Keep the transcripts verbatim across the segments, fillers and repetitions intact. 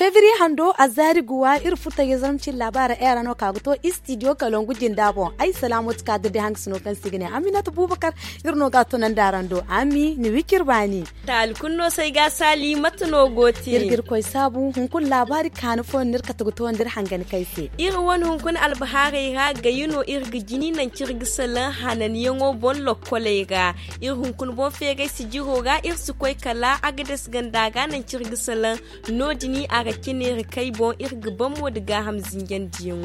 fevrier hando azari guwa ir futa yazamcin labara era no kaguto studio kalongu jindabo ai salamu tka de hang sno kan signe aminatu bubakar ir no gato nan darando ami ni wikir bani tal kunno sai ga sali matno goti ir gir koy sabu hun kun labari kan fo nir kataguto ndir hangan kaise ir won hun kun albahari ga gayuno ir gijini nan cirgisalan hanan yango bon lokkolega ir hun kun bon fege sijiho ga ir su koy kala agades gandaga nan cirgisalan no dini aga kinere kai bon ir gaban mo daga hamzin yandiyo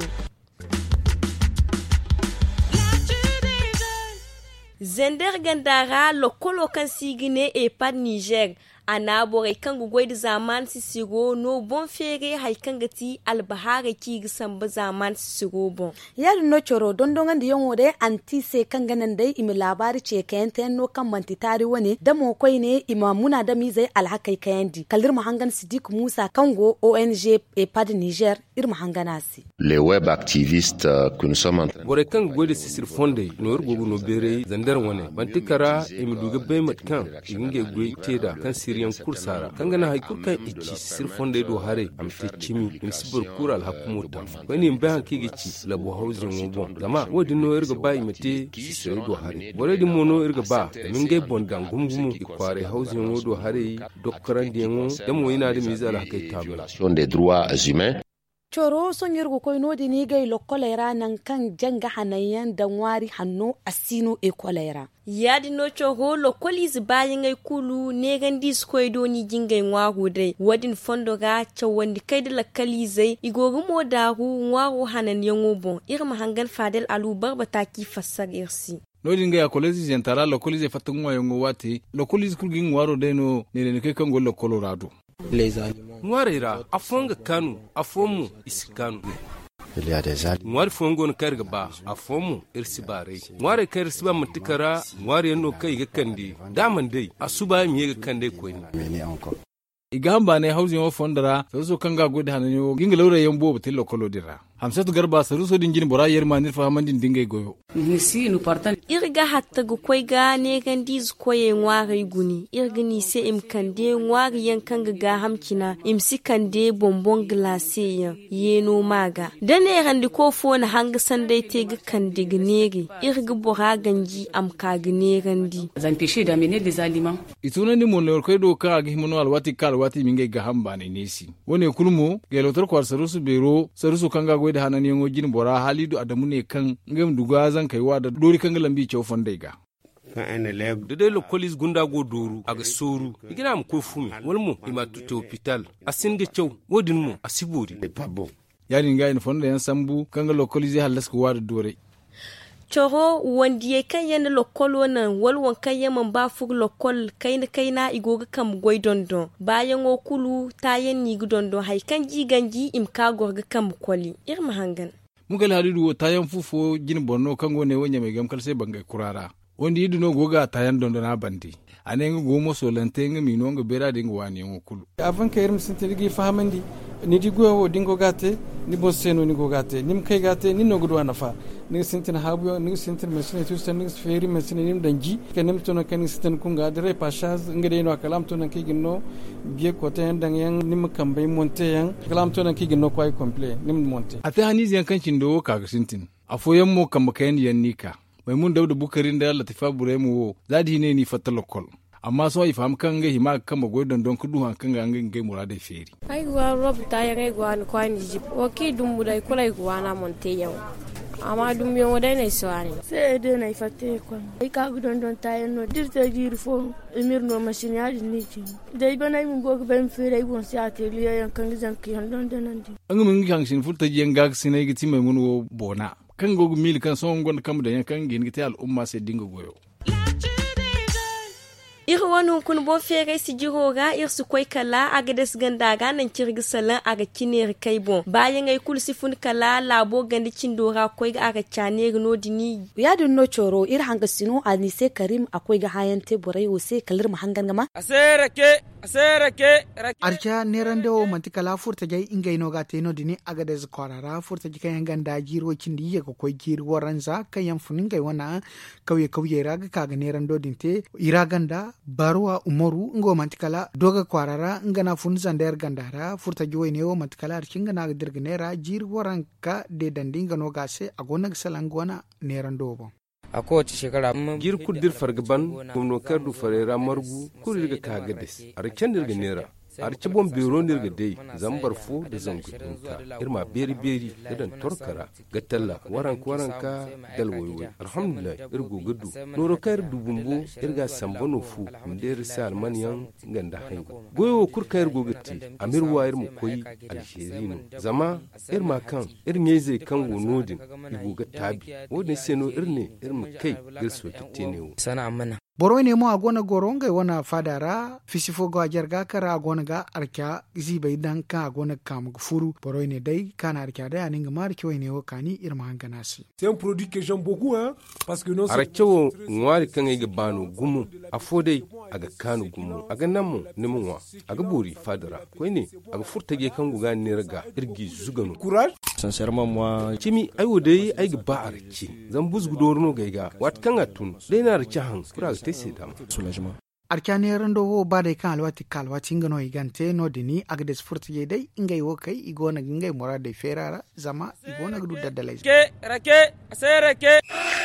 zender gandara lokolo kan sigine e pad Niger ana bore kan gugoi da zaman sisigo no bon fere hay kan gati albahare ki gisan ba zaman sisigo bon ya no choro dondongan da yongo de anti se kan ganan dai imi labari ce kayan ta no kan manti tari wani da mo koi ne imamuna da mi zai alhakai kayandi kalir mahangan Sidik Musa kango O N G e pad Niger ir mahangana si les web activistes euh, que nous sommes en train bore kan gugoi da sisir fonde no rugo no bere zandar wani bantikara imi duga bay matkan inge gugoi teda kan yan kursara kangana hay kurkan ichi sir fonde do hare am te chimi in sibur kural hakumuta wani mbe han kigi chi la bo hawzi mo bon dama wodi no erga bay mate sir do hare bore di mono erga ba min ge bon gangum gumu ikware hawzi mo do hare dokkaran di ngo damo ina da mizala hakay tabla des droits humains. Choro son yergo koy no di ni gay lo kolera nan kan janga hanayan dan wari hanno asino e kolera yadi no choho lo kolis bayin ay kulu ne gandi skoy do ni jingay ngwagu dai wadin fondo ga chawandi kai da la kalizai igogu mo dahu ngwagu hanan yango bon irma hangan fadel alu barbata ki fassar irsi no dinga ya kolezi jentara lo kolise fatungwa yango wati lo kolise kulgi ngwaro dai no ne ne kai kan go lo colorado les aliments ngwarira afonga kanu afomu isikanu Il y a des animaux. Ngwari fongo na karga ba afomu irsibare ngwari kar siba mutikara ngwari no kai ga kandi daman dai asuba mi ga kande ko ni Mais encore. igamba ne hausin wa fondara so kanga gode hananyo ginga lawra yambo batil kolo dira hamsatu garba saruso dingin bora yerma nir fahamandin dingay goyo nisi nu partan irga hatta gu koy ga ne gandiz koye ngwari guni irga ni se im kande ngwari yankan ga hamkina im si kande bonbon glace ya yeno maga dane randi ko fo na hanga sandai te ga kande gneri irga bora ganji am ka gne randi zan péché d'amener des aliments ituna ni mon koy do ka ga himono alwati kal wati minge ga hamba ne nesi wone kulmo gelotor kwar sarusu bero sarusu kanga go da hanan yango jin bora halidu adamu ne kan ngam duga zan kaiwa da dori kan lambi cew fondaiga da dai lokolis gunda go doru aga soru igina am ko fumi walmo ima tuto hospital asinge cew wodin mu asibori yani ga in fonda yan sambu kan lokolis halas ko wada dore choro wandi kan yana lokolo nan walwan kan yaman ba fu lokol kaina kaina igoga kam goidondo bayan okulu tayen ni gudondo hay kan jiganji imka gorga kam koli irma hangan mugal hadidu tayan fufo jin bonno kango ne wonya me gam kalse bangay kurara wandi yidu no goga tayan dondo na bandi anenga gomo so lantenga minonga bera dinga wani okulu avant que erm sinteligi fahamandi ni digo dingo gate ni boseno ni go gate nim kay gate ni no gudwa nafa ni sintin habu ni sintin mesine tu sen ni feri mesine nim danji kenem to no kan sintin kunga dere pachaz ngade no kalam to no kigino bie ko ten dang yang nim kambay monte yang kalam to no kigino kwai complet nim monte ate hanizi yan kancin do kaga sintin afoyan mo kam kayan yan nika mai mun dauda bukarin da latifa buremu zadi ne ni fatalokol amma so ifam kan ga hima kan magoy don don kudu han kan ga ngin gai murade feri ai gwa rob ta ya gai gwa ni kwani jip o ki dum budai kulai gwa na monte yau amma dum yo dai ne swani sai dai na ifate ko ai ka gudon don ta no dirte jir fo emir no machine ya ni ci dai bana mun go ga ben feri ai won sai atelier yan kan zan ki han don don ndi an mun kan shin furta jen ga sinai giti mai mun wo bona kan go mil kan son gon kam da yan kan gin giti al umma sai dinga goyo iri wani kun bon fere si jiroga ir su koi kala aga des ganda ga nan kirgisalan aga kiner kai bon bayan ai kul sifun kala labo gandi cindora koi aga chane no dini ya dun no choro ir hanga sino ani se karim akwai ga hayan te borai wo se kalir mahangan gama asere ke arca nerande o mantikala furta jay ingay no gate no dini agades kwarara furta jikay ganda jiro cindi ko koy jir waranza kayam funingay wana kawye kawye raga kaga nerando dinte iraganda barwa umoru ngo mantikala doga kwarara ngana funza nder gandara furta joy ne o mantikala arcinga na dirgnera jir waranka de dandinga no gase agona salangwana nerando bo a kowace shekara gir kudir fargaban gumno kardu farera margu kurirga kagades arcan dirga nera arci bon biro nirga dai zambar fu da zangudunka irma beri beri da torkara gatalla waranka waranka dalwoyoyi alhamdulillah irgo gudu noro kayar dubumbu irga sambano fu nder sal manyan ganda hanga goyo kurkayar gogati amir wayar mu koyi alsherino zama irma kan irnye zai kan gonodin igoga tabi wodin seno irne irma kai girso tittenewo sana amana boro ne mo agona goronga wana fadara fisifo go ajarga kara agona ga arka zibai dan ka agona kam furu boro ne dai kana arka da aninga marki wayne wo kani irma hanganasi c'est un produit que j'aime beaucoup hein parce que non arkewo ngwari kan ga bano gumu afodai aga kanu gumu aga namu nimunwa aga bori fadara ko ne aga furtage kan guga ne raga irgi zugano courage sincèrement moi kimi ayo dai ai ga ba arki zan buzgu dorno gaiga wat kan atun dai na arki han kura te sedam soulagement arkane rando wo bade kan alwati kalwati ngano igante no dini agdes furtiye dai ingay wo kai igona ngay morade ferara zama igona gudu daddalay ke rake asereke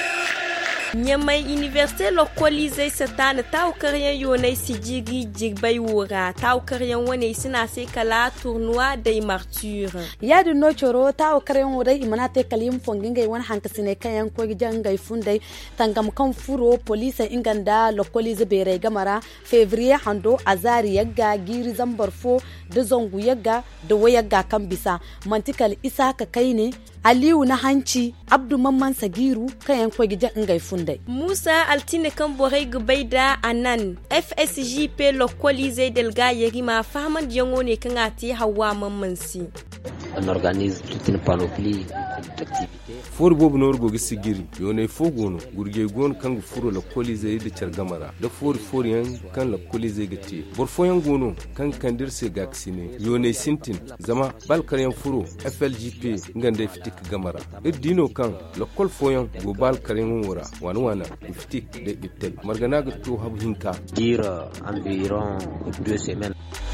Nyamai université localisée satana taw karyan yonai sijigi jigbay wura taw karyan wone sina sai kala tournoi des martyrs ya du no choro taw karyan wura imanate kalim fongingai wan hankasine kayan ko jangai fundai tangam kan furo police inganda localisée bere gamara février hando azari yagga giri zambarfo da zongu yagga da wayagga kan bisa mantikal isa ka kaine Aliyu na hanci Abdu Mamman Sagiru kayan ko gijan ngai fundai Musa Altine kan borai gubaida anan F S J P localisé delga yeri ma faman jango ne kan ati hawa mamman si on organise toute une panoplie d'activités for bobu no rugo gisigiri yone fogono gurge gon kan furo localisé de chargamara da for for yan kan localisé gati bor foyan gono kan kandir se gaksine yone sintin zama balkar yan furo F L G P ngande fitik gamara edino kan lokol foyan go balkar yan wora wan wana fitik de itel margana ga to hab hinka dire environ deux semaines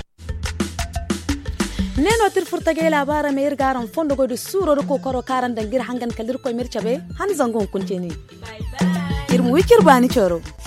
neno tir furtage labara me irgaran fondo go de suro ko koro karan dangir hangan kalir ko mirchabe han zangon kunceni irmu wikir bani choro